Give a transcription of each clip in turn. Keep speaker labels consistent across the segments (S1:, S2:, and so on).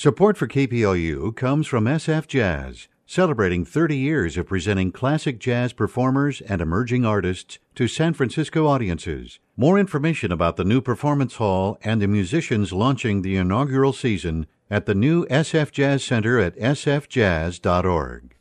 S1: Support for KPLU comes from SF Jazz, celebrating 30 years of presenting classic jazz performers and emerging artists to San Francisco audiences. More information about the new performance hall and the musicians launching the inaugural season at the new SF Jazz Center at sfjazz.org.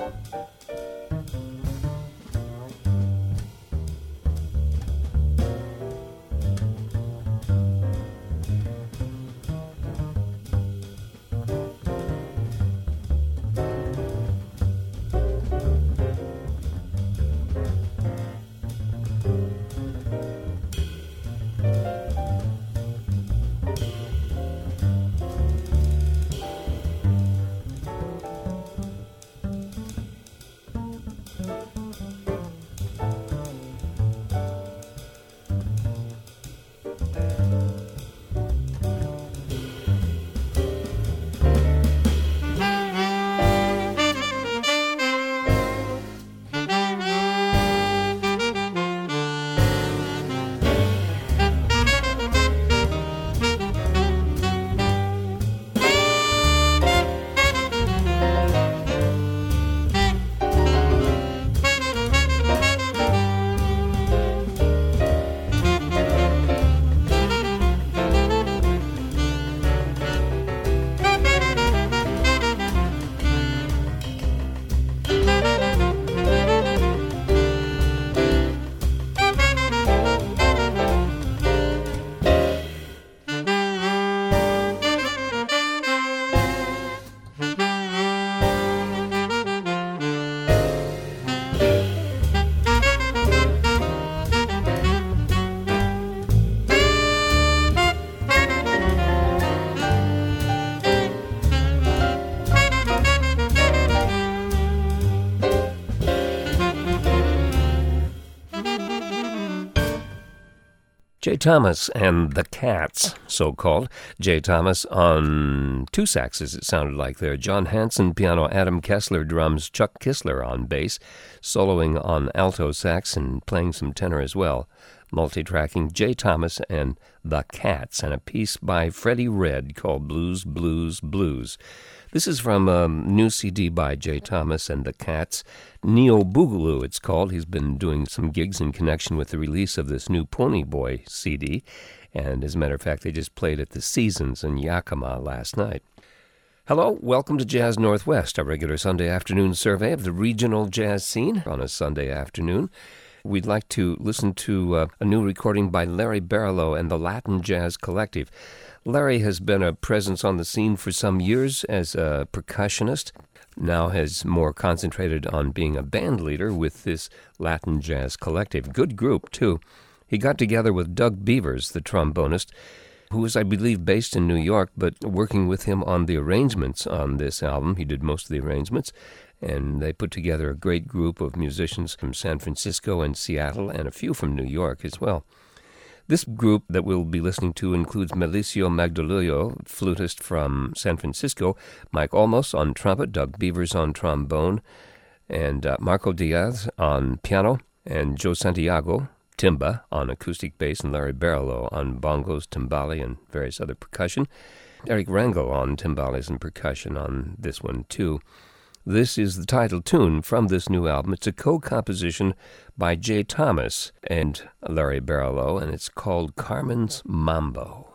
S2: Jay Thomas and the Cats, so-called. Jay Thomas on two saxes, it sounded like there. John Hanson, piano. Adam Kessler, drums. Chuck Kissler on bass, soloing on alto sax and playing some tenor as well. Multi-tracking Jay Thomas and the Cats, and a piece by Freddie Redd called Blues, Blues, Blues. This is from a new CD by Jay Thomas and the Cats. Neo Boogaloo, it's called. He's been doing some gigs in connection with the release of this new Pony Boy CD. And as a matter of fact, they just played at the Seasons in Yakima last night. Hello, welcome to Jazz Northwest, our regular Sunday afternoon survey of the regional jazz scene on a Sunday afternoon. We'd like to listen to a new recording by Larry Barlow and the Latin Jazz Collective. Larry has been a presence on the scene for some years as a percussionist, now has more concentrated on being a band leader with this Latin Jazz Collective. Good group, too. He got together with Doug Beavers, the trombonist, who is, I believe, based in New York, but working with him on the arrangements on this album. He did most of the arrangements, and they put together a great group of musicians from San Francisco and Seattle, and a few from New York as well. This group that we'll be listening to includes Melicio Magdaleno, flutist from San Francisco, Mike Olmos on trumpet, Doug Beavers on trombone, and Marco Diaz on piano, and Joe Santiago, timba, on acoustic bass, and Larry Barlow on bongos, timbale, and various other percussion. Eric Rangel on timbales and percussion on this one, too. This is the title tune from this new album. It's a co-composition by Jay Thomas and Larry Barlow, and it's called Carmen's Mambo.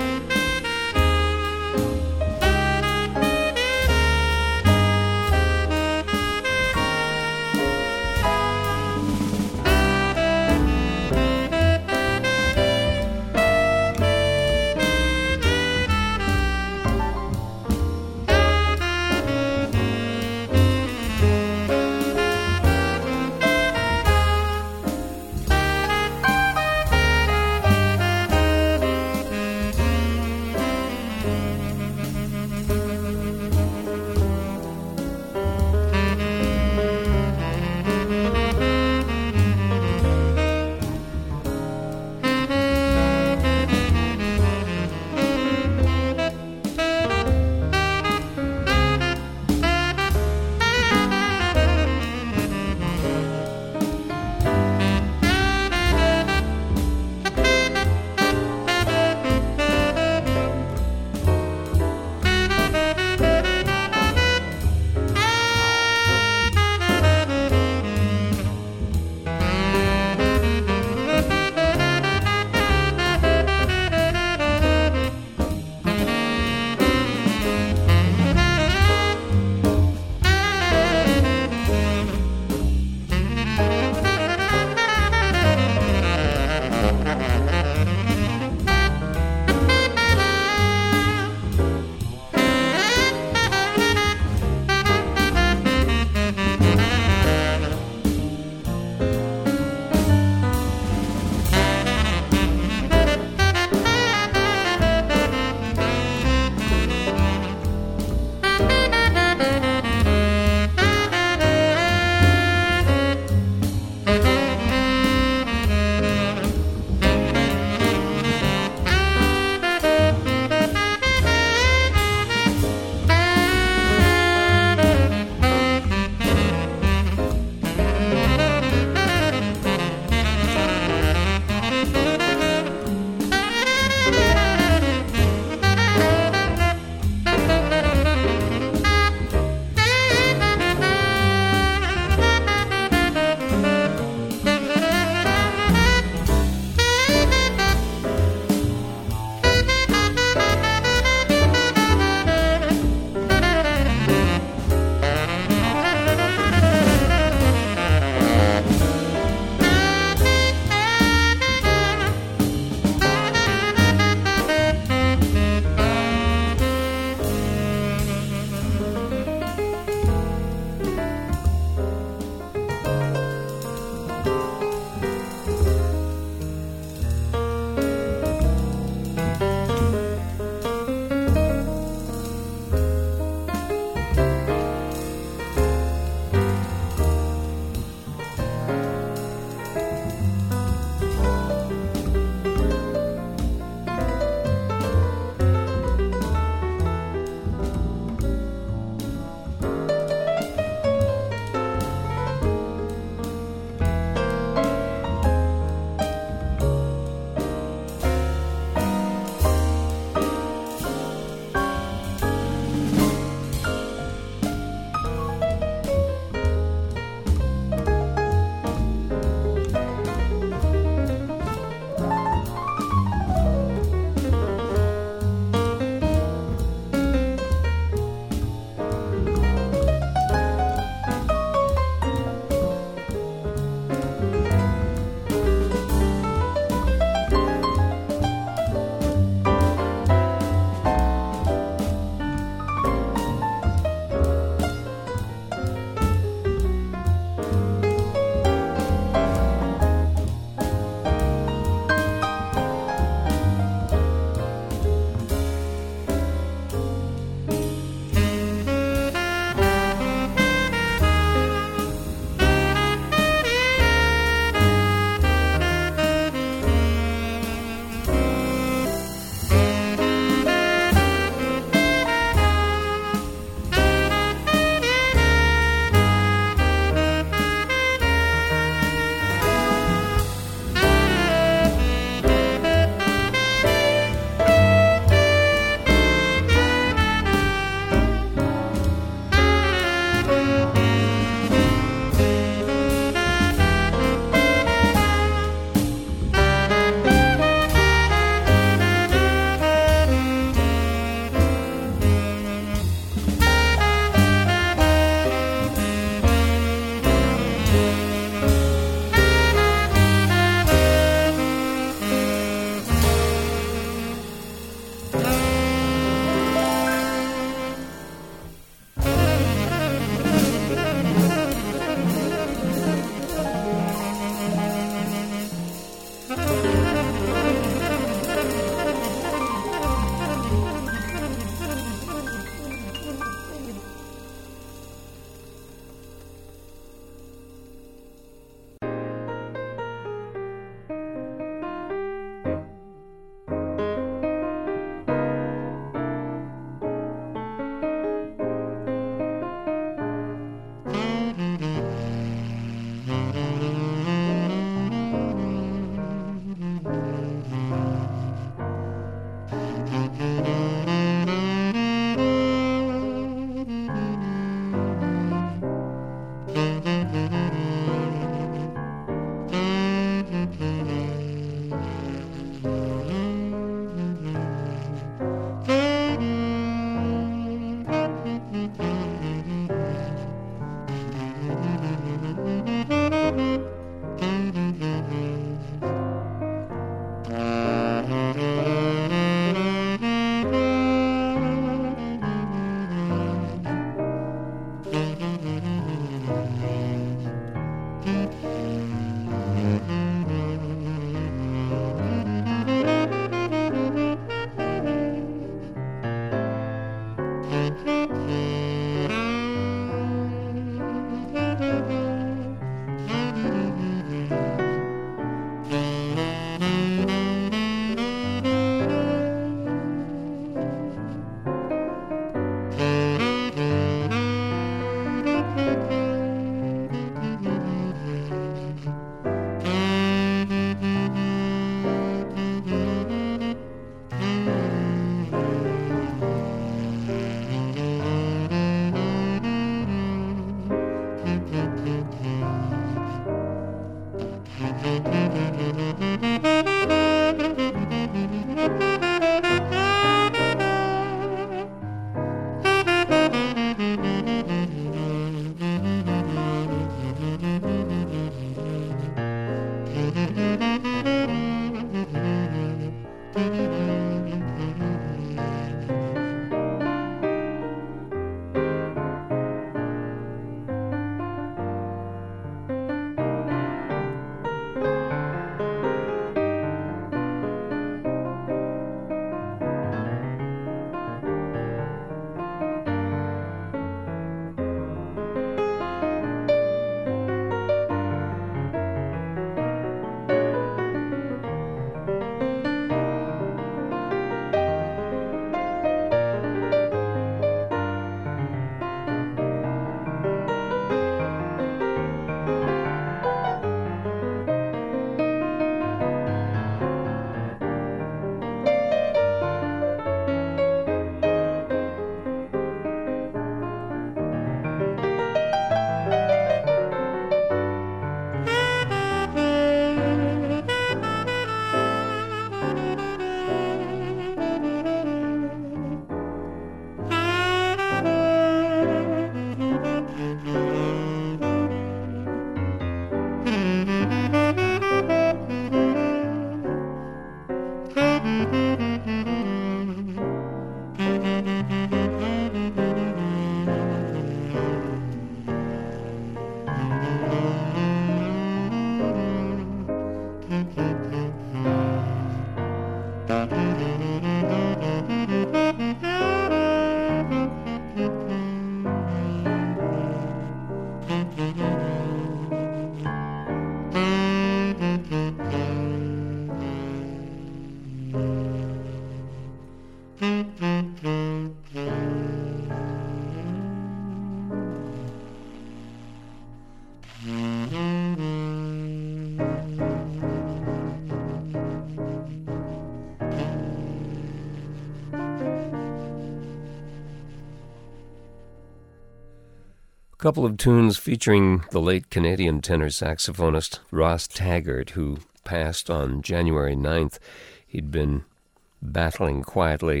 S2: A couple of tunes featuring the late Canadian tenor saxophonist Ross Taggart, who passed on January 9th. He'd been battling quietly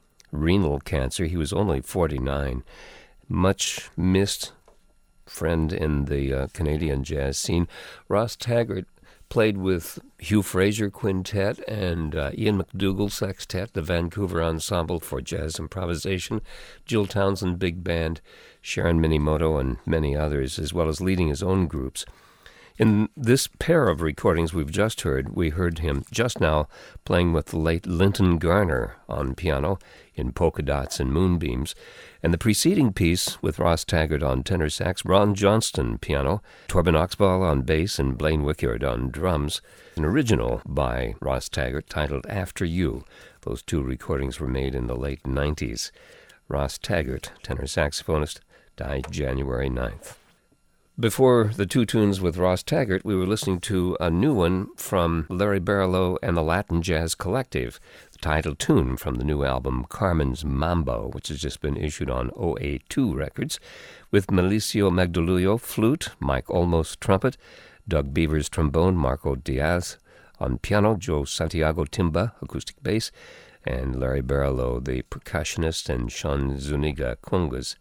S2: renal cancer. He was only 49. Much missed friend in the Canadian jazz scene. Ross Taggart played with Hugh Fraser Quintet and Ian McDougall Sextet, the Vancouver Ensemble for Jazz Improvisation, Jill Townsend Big Band, Sharon Minimoto, and many others, as well as leading his own groups. In this pair of recordings we've just heard, we heard him just now playing with the late Linton Garner on piano in Polka Dots and Moonbeams, and the preceding piece with Ross Taggart on tenor sax, Ron Johnston piano, Torben Oxball on bass, and Blaine Wickyard on drums, an original by Ross Taggart titled After You. Those two recordings were made in the late 90s. Ross Taggart, tenor saxophonist, died January 9th. Before the two tunes with Ross Taggart, we were listening to a new one from Larry Barlow and the Latin Jazz Collective, the title tune from the new album Carmen's Mambo, which has just been issued on OA2 Records, with Milicio Magdalullo flute, Mike Olmos trumpet, Doug Beavers trombone, Marco Diaz on piano, Joe Santiago timba, acoustic bass, and Larry Barlow, the percussionist, and Sean Zuniga congas.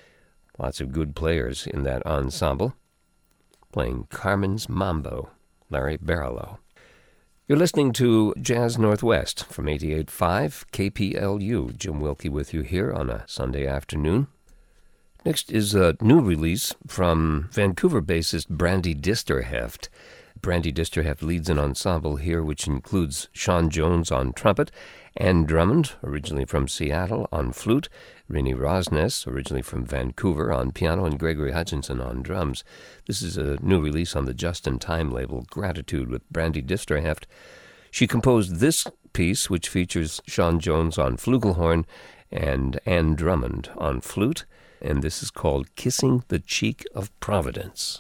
S2: Lots of good players in that ensemble. Playing Carmen's Mambo, Larry Barlow. You're listening to Jazz Northwest from 88.5 KPLU. Jim Wilkie with you here on a Sunday afternoon. Next is a new release from Vancouver bassist Brandy Disterheft. Brandy Disterheft leads an ensemble here which includes Sean Jones on trumpet, Anne Drummond, originally from Seattle, on flute, Rennie Rosnes, originally from Vancouver, on piano, and Gregory Hutchinson on drums. This is a new release on the Just in Time label, Gratitude, with Brandy Disterheft. She composed this piece, which features Sean Jones on flugelhorn and Anne Drummond on flute, and this is called Kissing the Cheek of Providence.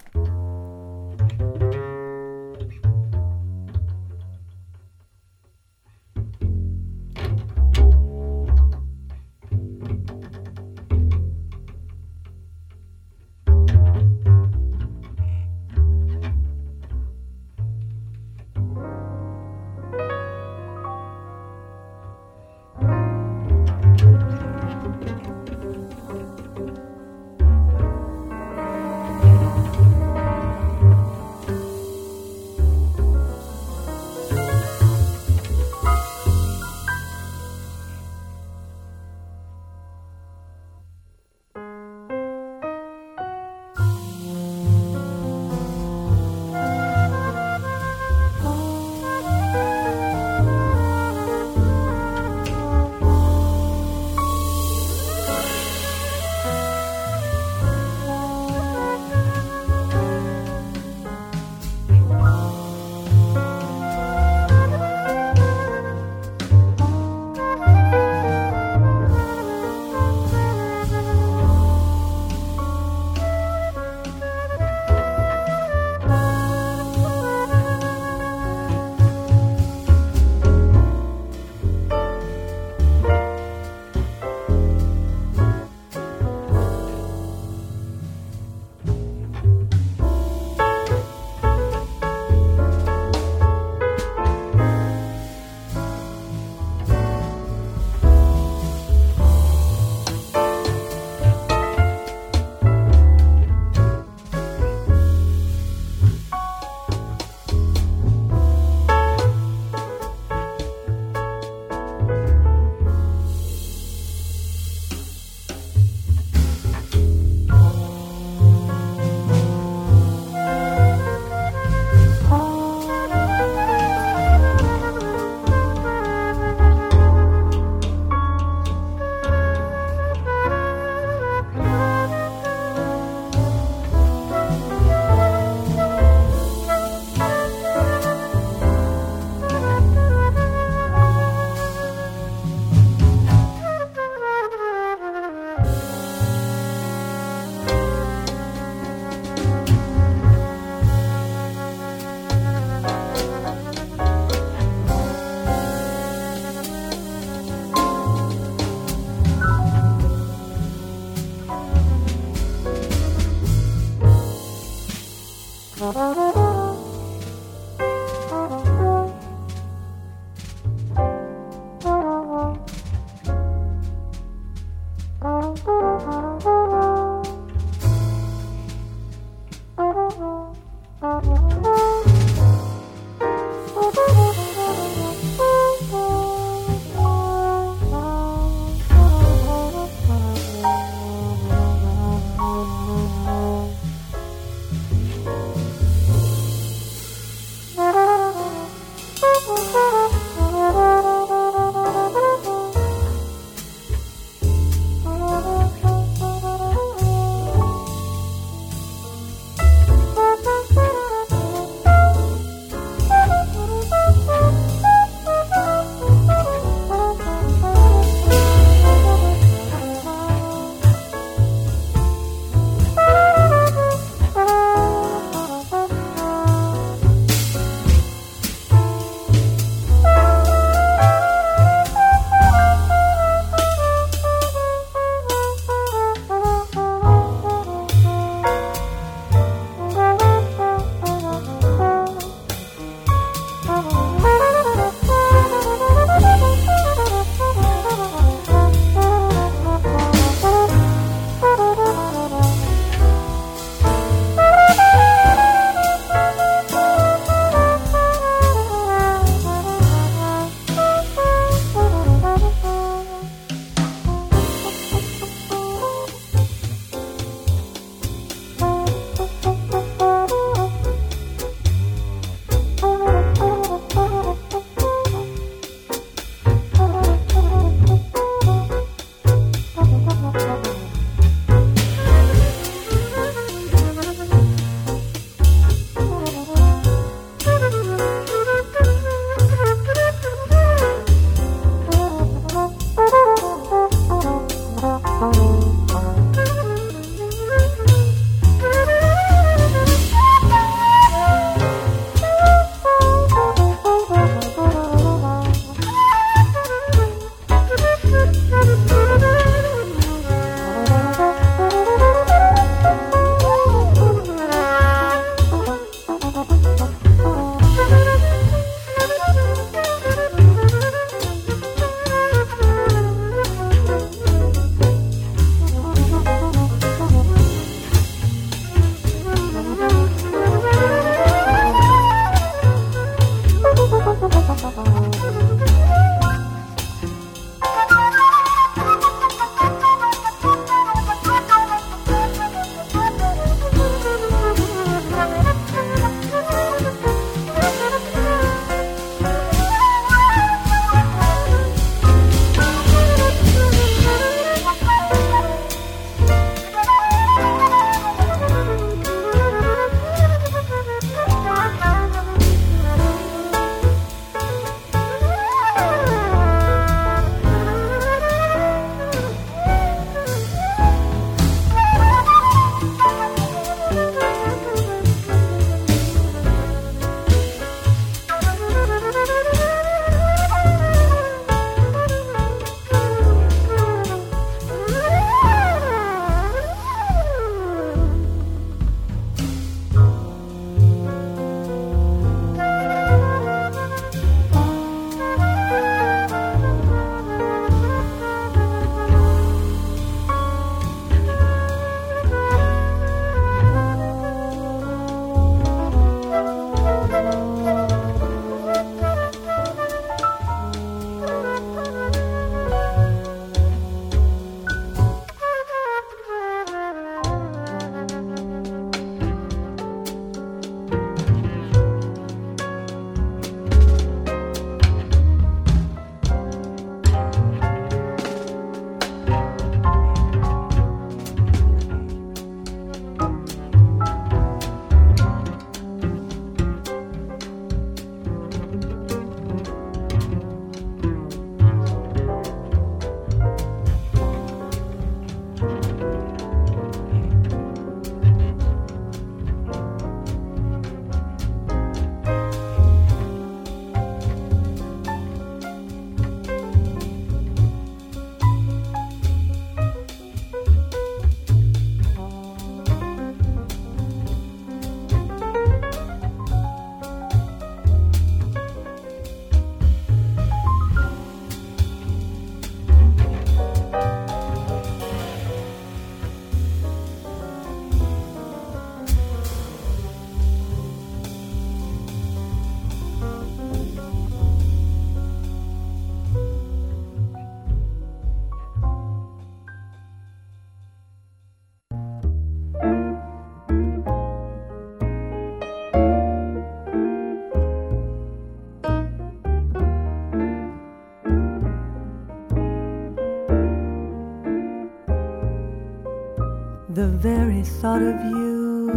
S3: very thought of you.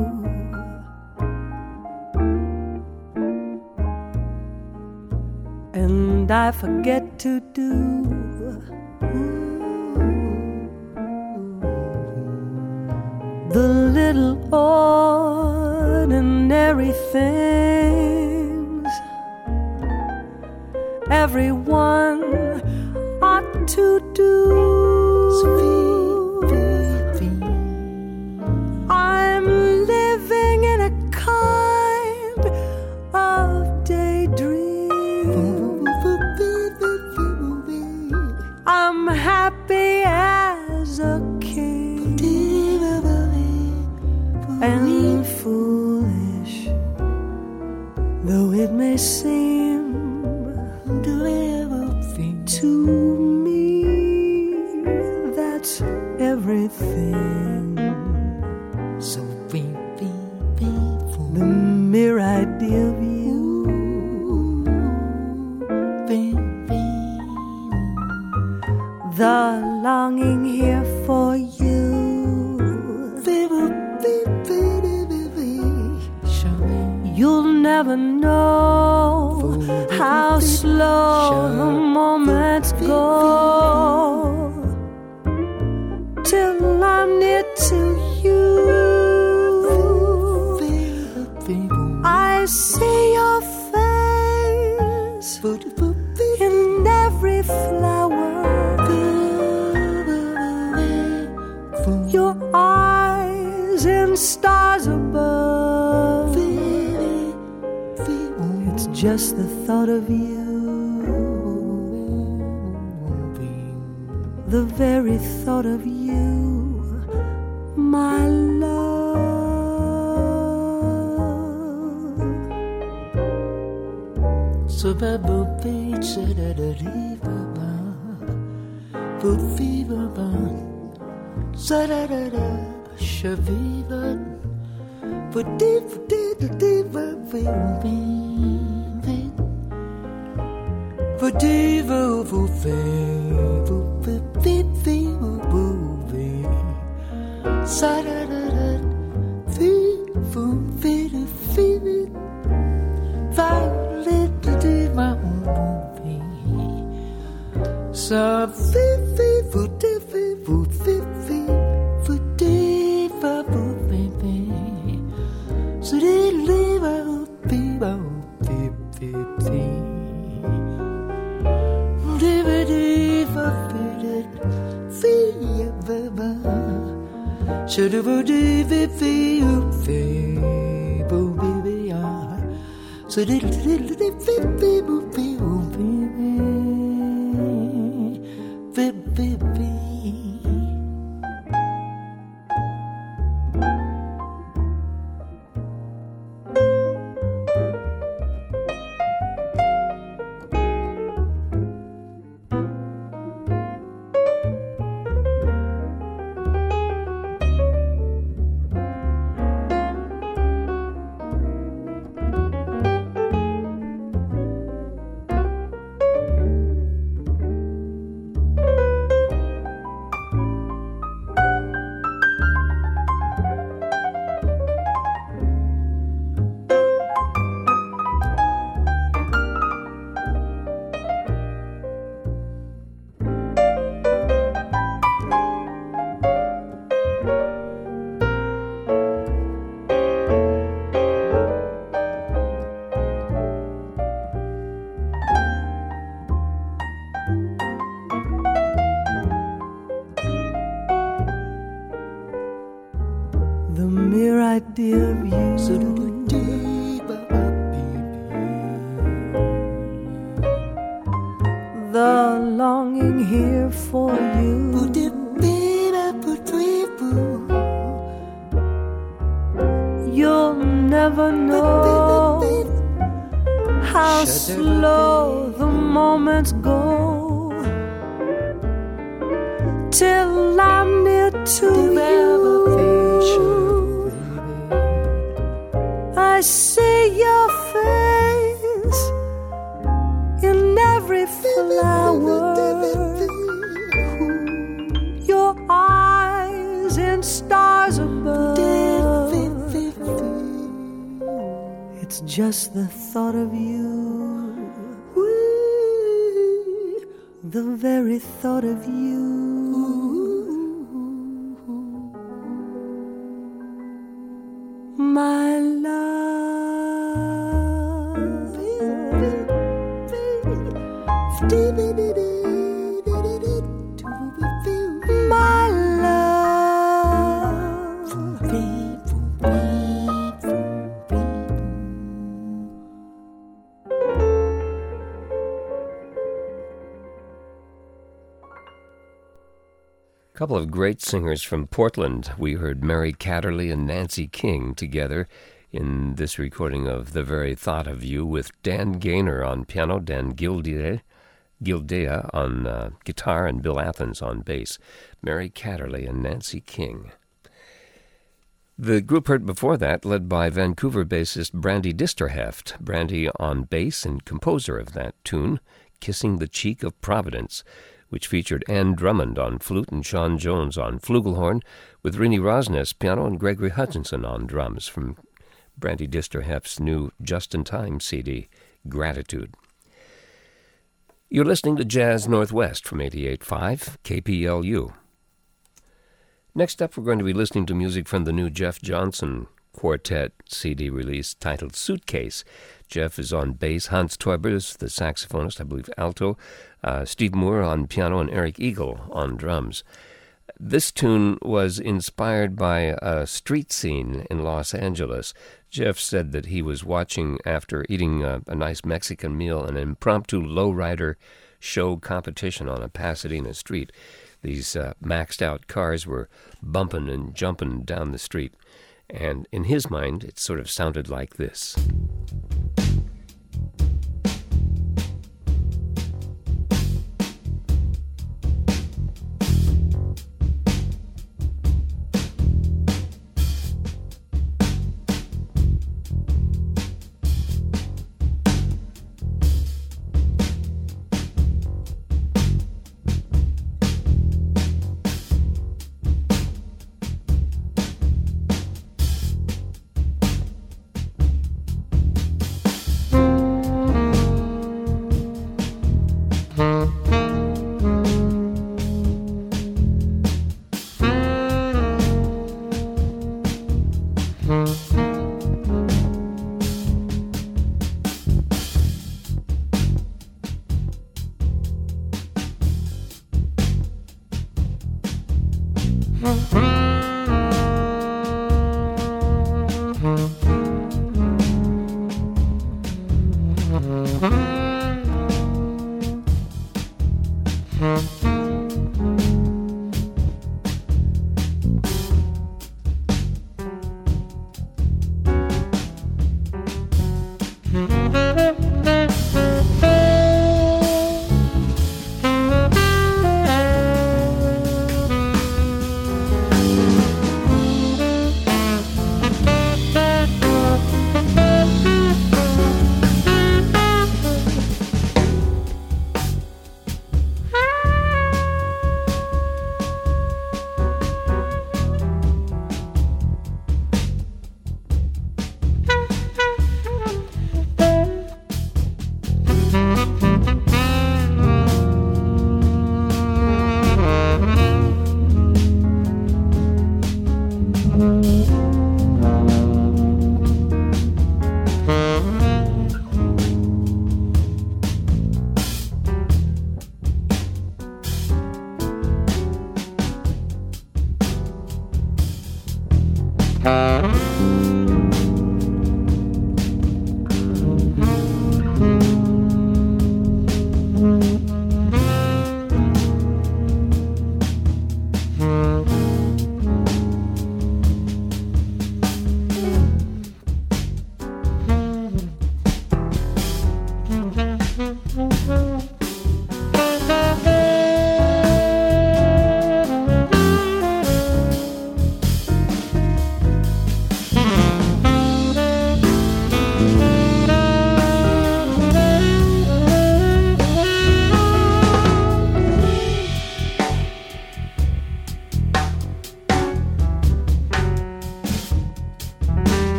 S3: And I forget to do the little ordinary things everyone ought to do. I'm living in a kind of daydream. I'm happy as a king and foolish though it may seem to me, that's everything.
S4: So
S3: the mere idea of you, the longing here for you, you'll never know how slow the moments go till I'm near to you. I see your face in every flower, your eyes in stars above. It's just the thought of you, the very thought of you, my love.
S4: So babu beach da da riva bu fever ban sa da da da shaviva bu deep diva bu diva bu sa da da da fever violet diva sa fifi bu diva bu baby so they live out people should have a baby, so little baby.
S3: The mere idea of you, the longing here for you, you'll never know how slow the moments go till I'm near to you. I see your face in every flower, your eyes in stars above. It's just the thought of you, the very thought of you. My love, my love.
S2: A couple of great singers from Portland. We heard Mary Catterley and Nancy King together in this recording of The Very Thought of You, with Dan Gaynor on piano, Dan Gildea on guitar, and Bill Athens on bass. Mary Catterley and Nancy King. The group heard before that, led by Vancouver bassist Brandy Disterheft. Brandy on bass and composer of that tune, Kissing the Cheek of Providence, which featured Ann Drummond on flute and Sean Jones on flugelhorn, with Rini Rosnes piano and Gregory Hutchinson on drums, from Brandy Disterheft's new Just in Time CD, Gratitude. You're listening to Jazz Northwest from 88.5 KPLU. Next up, we're going to be listening to music from the new Jeff Johnson Quartet CD release titled Suitcase. Jeff is on bass, Hans Teubers, the saxophonist, I believe alto, Steve Moore on piano, and Eric Eagle on drums. This tune was inspired by a street scene in Los Angeles. Jeff said that he was watching, after eating a nice Mexican meal, an impromptu lowrider show competition on a Pasadena street. These maxed out cars were bumping and jumping down the street. And in his mind, it sort of sounded like this.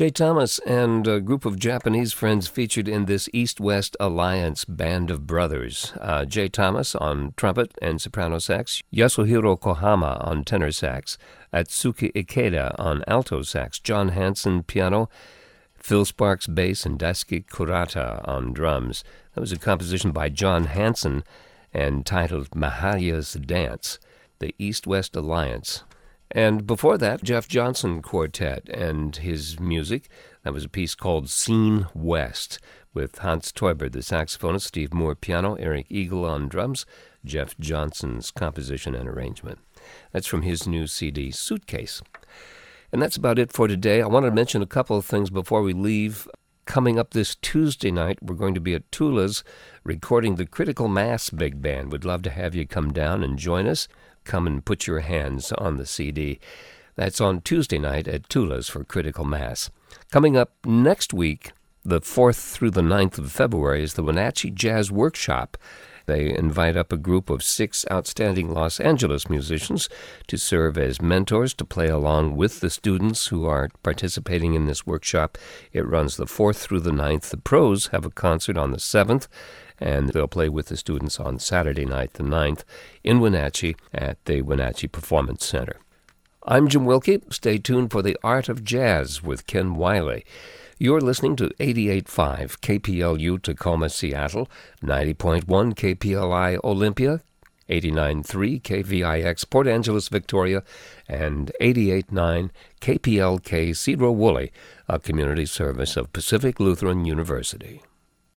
S2: Jay Thomas and a group of Japanese friends featured in this East-West Alliance band of brothers. Jay Thomas on trumpet and soprano sax, Yasuhiro Kohama on tenor sax, Atsuki Ikeda on alto sax, John Hansen piano, Phil Sparks bass, and Daisuke Kurata on drums. That was a composition by John Hansen and titled Mahaya's Dance, the East-West Alliance. And before that, Jeff Johnson Quartet and his music. That was a piece called Scene West with Hans Teuber, the saxophonist, Steve Moore piano, Eric Eagle on drums, Jeff Johnson's composition and arrangement. That's from his new CD, Suitcase. And that's about it for today. I wanted to mention a couple of things before we leave. Coming up this Tuesday night, we're going to be at Tula's recording the Critical Mass Big Band. We'd love to have you come down and join us. Come and put your hands on the CD. That's on Tuesday night at Tula's for Critical Mass. Coming up next week, the 4th through the 9th of February, is the Wenatchee Jazz Workshop. They invite up a group of 6 outstanding Los Angeles musicians to serve as mentors, to play along with the students who are participating in this workshop. It runs the 4th through the 9th. The pros have a concert on the 7th, and they'll play with the students on Saturday night, the 9th, in Wenatchee at the Wenatchee Performance Center. I'm Jim Wilkie. Stay tuned for The Art of Jazz with Ken Wiley. You're listening to 88.5 KPLU Tacoma, Seattle, 90.1 KPLI Olympia, 89.3 KVIX Port Angeles, Victoria, and 88.9 KPLK Cedro Woolley, a community service of Pacific Lutheran University.